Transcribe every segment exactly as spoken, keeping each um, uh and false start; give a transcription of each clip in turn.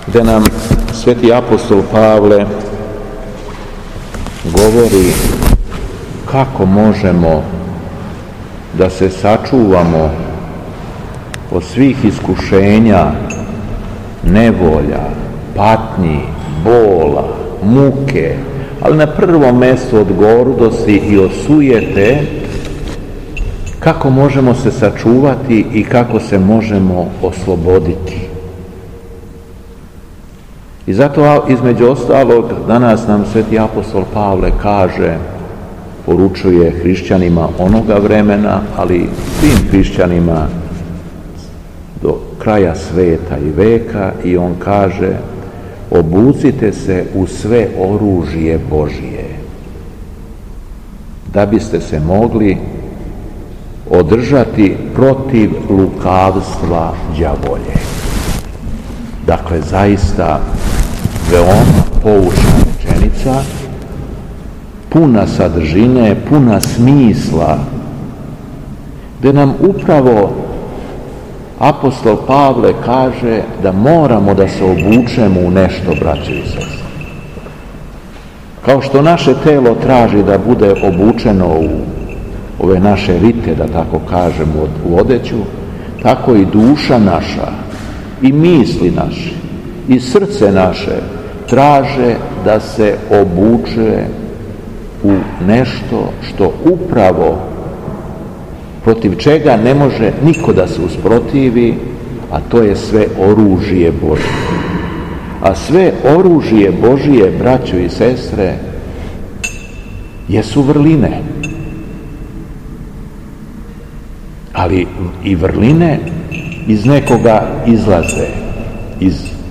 gdje nam sveti apostol Pavle govori kako možemo da se sačuvamo od svih iskušenja, nevolja, patnji, bola, muke, ali na prvom mjestu od gordosti i od sujete, kako možemo se sačuvati i kako se možemo osloboditi. I zato između ostalog danas nam sveti apostol Pavle kaže, poručuje hrišćanima onoga vremena, ali svim hrišćanima do kraja sveta i veka, i on kaže: obucite se u sve oružje Božije, da biste se mogli održati protiv lukavstva đavolje. Dakle, zaista veoma poučna rečenica, puna sadržine, puna smisla, gdje nam upravo apostol Pavle kaže da moramo da se obučemo u nešto, braće i sestre. Kao što naše telo traži da bude obučeno u ove naše rite, da tako kažemo, u odeću, tako i duša naša, i misli naše, i srce naše traže da se obuče u nešto što upravo protiv čega ne može niko da se usprotivi, a to je sve oružje Božije. A sve oružje Božije, braćo i sestre, jesu vrline. Ali i vrline iz nekoga izlaze, iz,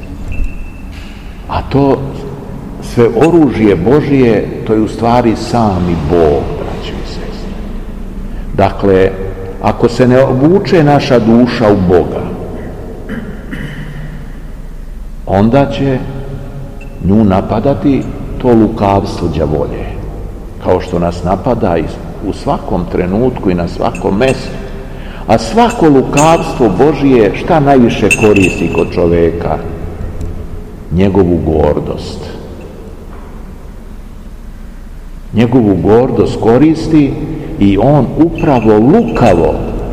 a to sve oružje Božije, to je u stvari sami Bog, braćo i sestre. Dakle, ako se ne obuče naša duša u Boga, onda će nju napadati to lukavstvo đavolje, kao što nas napada u svakom trenutku i na svakom mjestu. A svako lukavstvo Božije šta najviše koristi kod čoveka? Njegovu gordost. Njegovu gordost koristi i on upravo lukavo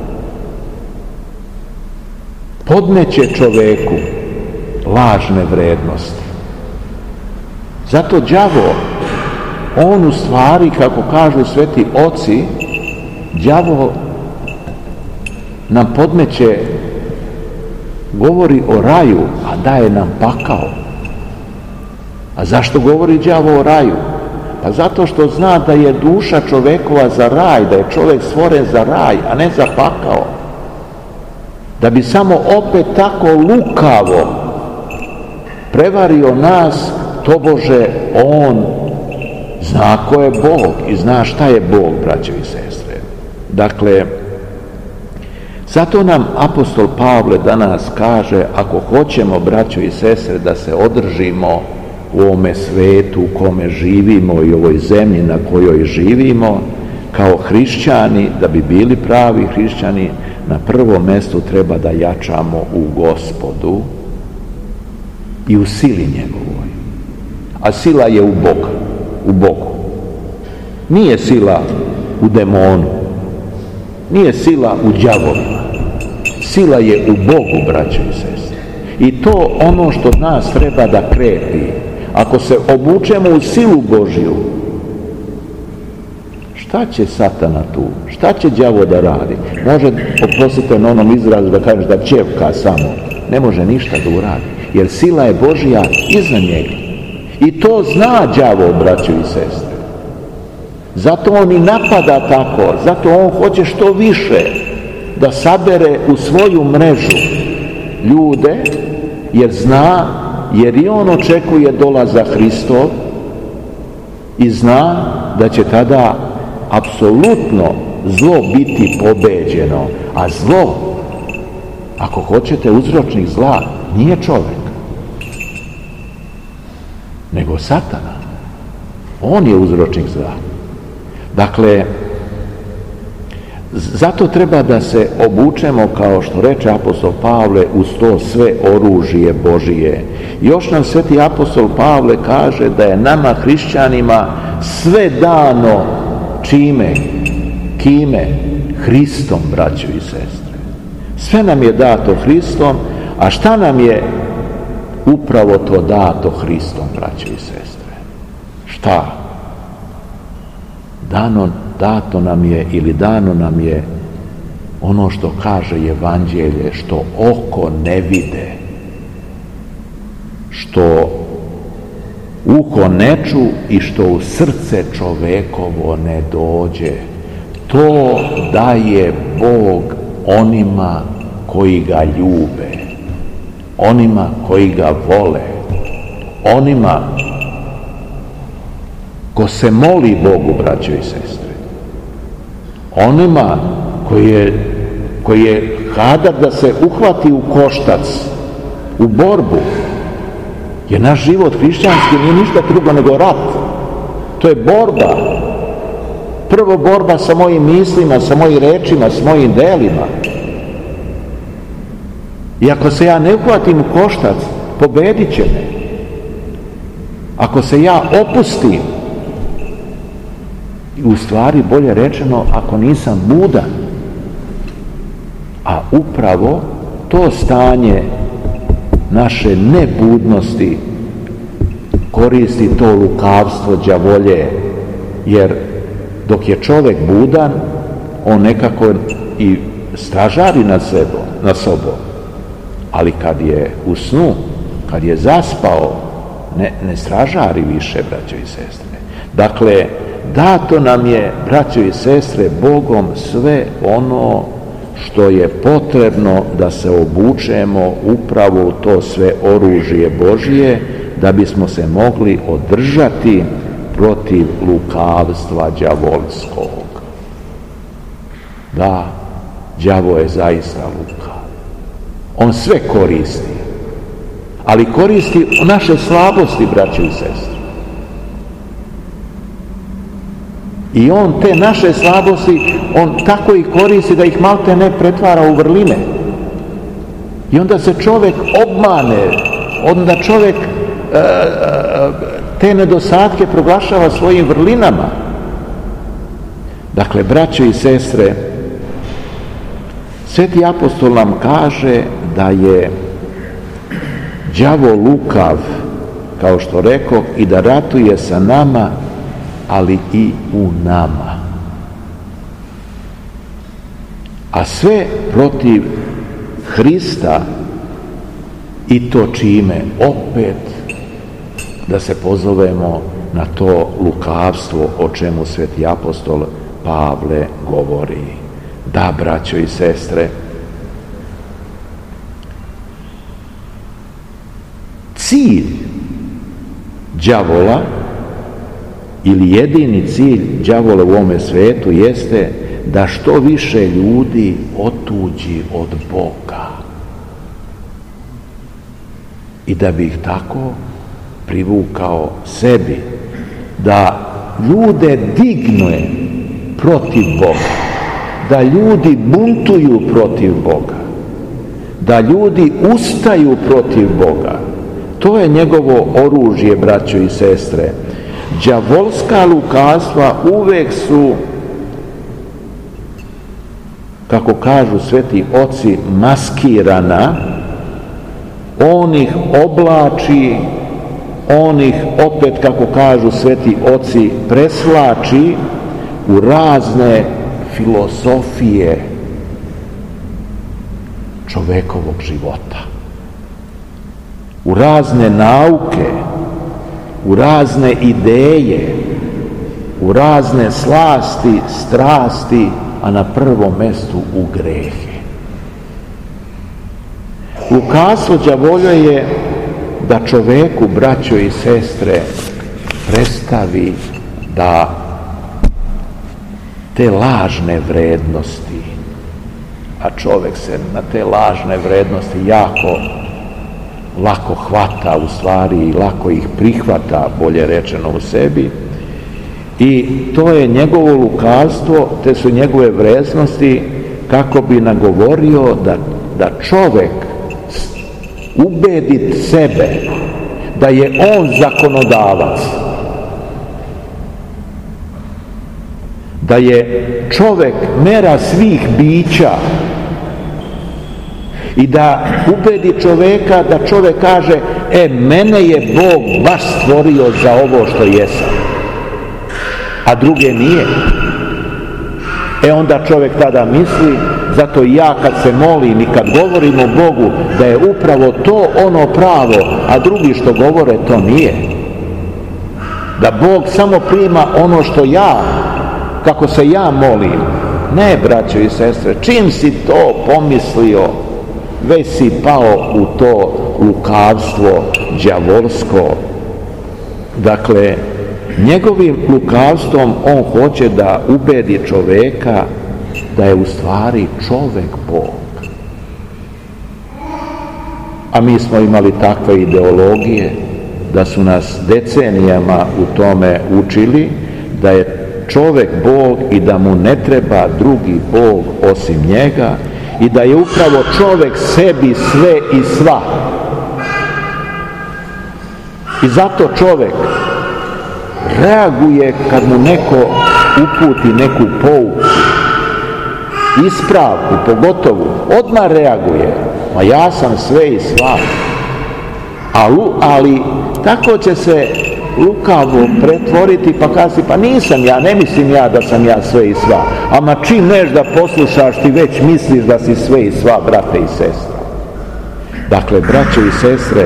podmeće čoveku lažne vrednosti. Zato đavo, on u stvari, kako kažu sveti oci, đavo nam podmeće, govori o raju, a daje nam pakao. A zašto govori đavo o raju? Pa zato što zna da je duša čovekova za raj, da je čovjek stvoren za raj, a ne za pakao. Da bi samo opet tako lukavo prevario nas, tobože on zna ko je Bog i zna šta je Bog, braćo i sestre. Dakle, zato nam apostol Pavle danas kaže, ako hoćemo, braćo i sestre, da se održimo u ovome svetu u kome živimo i ovoj zemlji na kojoj živimo, kao hrišćani, da bi bili pravi hrišćani, na prvom mjestu treba da jačamo u Gospodu i u sili njegovoj. A sila je u Bogu, u Bogu. Nije sila u demonu, nije sila u đavolima. Sila je u Bogu, braćo i sestre. I to ono što nas treba da krepi. Ako se obučemo u silu Božju, šta će satana tu? Šta će đavo da radi? Može, oprostite na onom izrazu da kažeš da ćevka samo. Ne može ništa da uradi. Jer sila je Božja iza njega. I to zna đavo, braćo i sestre. Zato on i napada tako. Zato on hoće što više da sabere u svoju mrežu ljude, jer zna, jer i on očekuje dolazak Hristov i zna da će tada apsolutno zlo biti pobeđeno. A zlo, ako hoćete, uzročnik zla nije čovjek, nego satana. On je uzročnik zla. Dakle, Zato treba da se obučemo, kao što reče apostol Pavle, uz to sve oružje Božije. Još nam sveti apostol Pavle kaže da je nama hrišćanima sve dano čime? Kime? Hristom, braćo i sestre. Sve nam je dato Hristom, a šta nam je upravo to dato Hristom, braćo i sestre? Šta? Dano, dato nam je ili dano nam je ono što kaže Evanđelje, što oko ne vide, što uho ne ču i što u srce čovekovo ne dođe. To daje Bog onima koji ga ljube, onima koji ga vole, onima ko se moli Bogu, braćo i sestre, onima koji je, koji je kadar da se uhvati u koštac, u borbu, jer naš život hrišćanski nije ništa drugo nego rat. To je borba. Prvo borba sa mojim mislima, sa mojim rečima, sa mojim delima. I ako se ja ne uhvatim u koštac, pobedit će me. Ako se ja opustim, u stvari bolje rečeno, ako nisam budan, a upravo to stanje naše nebudnosti koristi to lukavstvo đavolje, jer dok je čovjek budan, on nekako i stražari nad sebom, nad sobom, ali kad je u snu, kad je zaspao, ne, ne stražari više, braćo i sestre. Dakle, dato nam je, braćo i sestre, Bogom sve ono što je potrebno da se obučemo upravo u to sve oružje Božije, da bismo se mogli održati protiv lukavstva đavolskog. Da, đavo je zaista lukav. On sve koristi, ali koristi naše slabosti, braćo i sestre. I on te naše slabosti, on tako ih koristi da ih malte ne pretvara u vrline. I onda se čovjek obmane, onda čovjek e, te nedostatke proglašava svojim vrlinama. Dakle, braćo i sestre, sveti apostol nam kaže da je đavo lukav, kao što rekao, i da ratuje sa nama, ali i u nama. A sve protiv Hrista, i to čime? Opet da se pozovemo na to lukavstvo o čemu sveti apostol Pavle govori. Da, braćo i sestre, cilj đavola ili jedini cilj đavola u ovome svetu jeste da što više ljudi otuđi od Boga i da bi ih tako privukao sebi, da ljude digne protiv Boga, da ljudi buntuju protiv Boga, da ljudi ustaju protiv Boga. To je njegovo oružje, braćo i sestre. Đavolska lukavstva uvek su, kako kažu sveti oci, maskirana. On ih oblači, on ih opet, kako kažu sveti oci, preslači u razne filozofije čovekovog života, u razne nauke, u razne ideje, u razne slasti, strasti, a na prvom mestu u grehe. Lukavstvo đavolje je da čoveku, braćo i sestre, predstavi da te lažne vrednosti, a čovek se na te lažne vrednosti jako lako hvata u stvari i lako ih prihvata, bolje rečeno, u sebi, I to je njegovo lukavstvo, te su njegove vrednosti kako bi nagovorio da, da čovek ubedi sebe da je on zakonodavac, da je čovek mera svih bića i da ubedi čoveka da čovek kaže: e, mene je Bog baš stvorio za ovo što jesam, a druge nije. E onda čovjek tada misli, zato ja kad se molim i kad govorim o Bogu, da je upravo to ono pravo, a drugi što govore to nije. Da Bog samo prima ono što ja, kako se ja molim. Ne, braćo i sestre, čim si to pomislio, već si pao u to lukavstvo đavolsko. Dakle, njegovim lukavstvom on hoće da ubedi čoveka da je u stvari čovek Bog. A mi smo imali takve ideologije da su nas decenijama u tome učili da je čovek Bog i da mu ne treba drugi Bog osim njega i da je upravo čovek sebi sve i sva. I zato čovek reaguje kad mu neko uputi neku pouku, ispravku, pogotovo, odmah reaguje. Ma ja sam sve i sva. Ali, ali tako će se lukavo pretvoriti pa kazi: pa nisam ja, ne mislim ja da sam ja sve i sva. Ama čim neš da poslušaš, ti već misliš da si sve i sva, brate i sestre. Dakle, braće i sestre,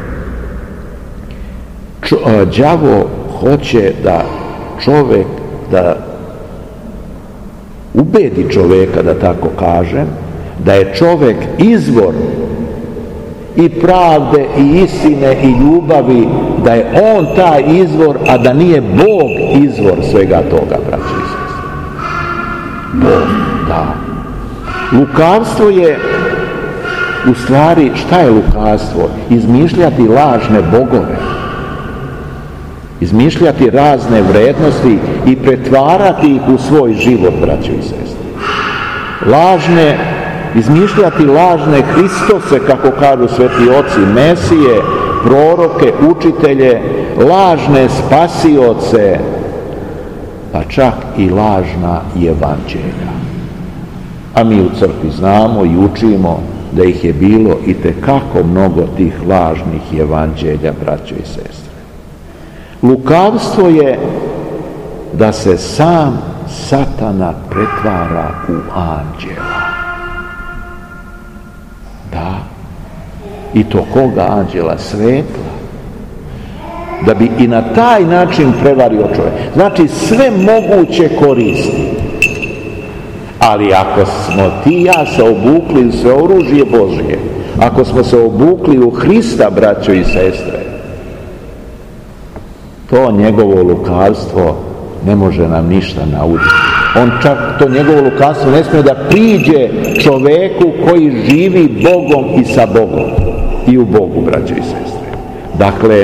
đavo hoće da čovek, da ubedi čoveka, da tako kažem, da je čovek izvor i pravde i istine i ljubavi, da je on taj izvor, a da nije Bog izvor svega toga, braći i sestre. Bog, da. Lukavstvo je, u stvari, šta je lukavstvo? Izmišljati lažne bogove, izmišljati razne vrednosti i pretvarati ih u svoj život, braći i sestre. Lažne izmišljati lažne Hristose, kako kažu sveti oci, Mesije, proroke, učitelje, lažne spasioce, pa čak i lažna evanđelja. A mi u crkvi znamo i učimo da ih je bilo itekako mnogo tih lažnih evanđelja, braćo i sestre. Lukavstvo je da se sam Satana pretvara u anđela. Da, i to koga anđela? Svetla. Da bi i na taj način prevario čovjek. Znači, sve moguće koristi. Ali ako smo ti i ja se obukli u sve oružje Božje, ako smo se obukli u Hrista, braćo i sestre, to njegovo lukavstvo ne može nam ništa naučiti. On čak, to njegovo lukavstvo ne smije da priđe čoveku koji živi Bogom i sa Bogom. I u Bogu, braćo i sestre. Dakle,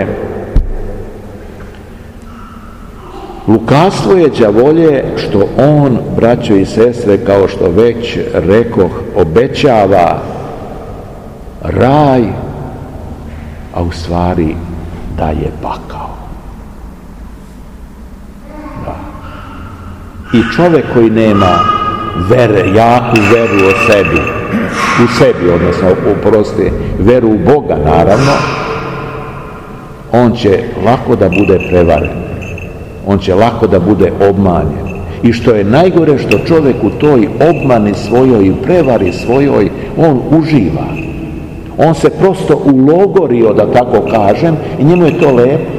lukavstvo je đavolje što on, braćo i sestre, kao što već rekoh, obećava raj, a u stvari daje pakao. Da. I čovjek koji nema vere, jaku veru o sebi, u sebi, odnosno, oprosti, veru u Boga, naravno, on će lako da bude prevaren. On će lako da bude obmanjen. I što je najgore, što čovjek u toj obmani svojoj i prevari svojoj, on uživa. On se prosto ulogorio, da tako kažem, i njemu je to lepo.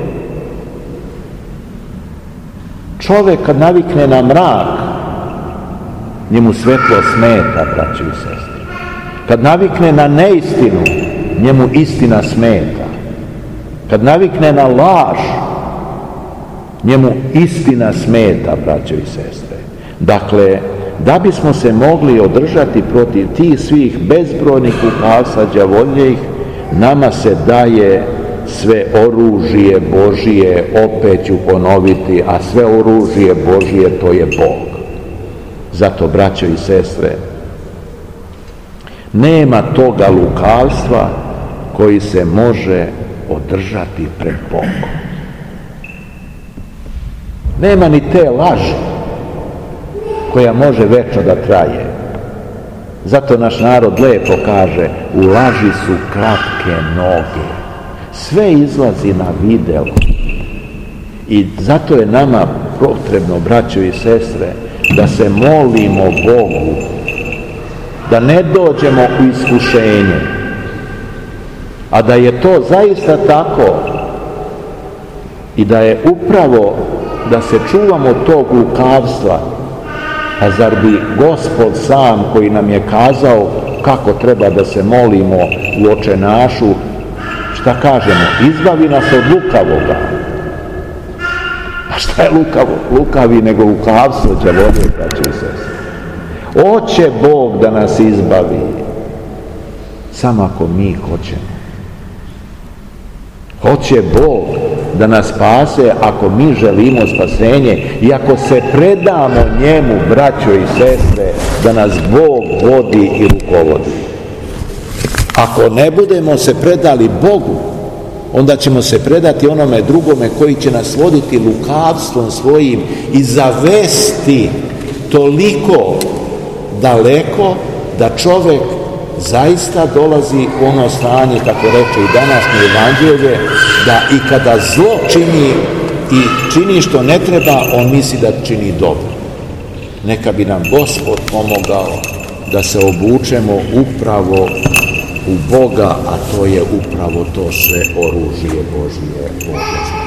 Čovjek kad navikne na mrak, njemu svetlo smeta, braći i sestri. Kad navikne na neistinu, njemu istina smeta. Kad navikne na laž, njemu istina smeta, braćo i sestre. Dakle, da bismo se mogli održati protiv tih svih bezbrojnih lukavstva đavoljih, nama se daje sve oružje Božije, opet ću ponoviti, a sve oružje Božije to je Bog. Zato, braćo i sestre, nema toga lukavstva koji se može održati pred Bogom. Nema ni te laži koja može večno da traje. Zato naš narod lepo kaže, u laži su kratke noge. Sve izlazi na videlo. I zato je nama potrebno, braćo i sestre, da se molimo Bogu, da ne dođemo u iskušenje, a da je to zaista tako i da je upravo da se čuvamo tog lukavstva. A zar bi Gospod sam, koji nam je kazao kako treba da se molimo u očenašu, šta kažemo? Izbavi nas od lukavoga. A šta je lukavo? Lukavi nego lukavstvo, đavolje, braćo i sestre. Hoće Bog da nas izbavi, samo ako mi hoćemo. Hoće Bog da nas spase ako mi želimo spasenje i ako se predamo njemu, braćo i sestre, da nas Bog vodi i rukovodi. Ako ne budemo se predali Bogu, onda ćemo se predati onome drugome koji će nas voditi lukavstvom svojim i zavesti toliko daleko da čovjek zaista dolazi u ono stanje, kako reče i današnje evanđelje, da i kada zlo čini i čini što ne treba, on misli da čini dobro. Neka bi nam Gospod pomogao da se obučemo upravo u Boga, a to je upravo to sve oružje Božije. Boga.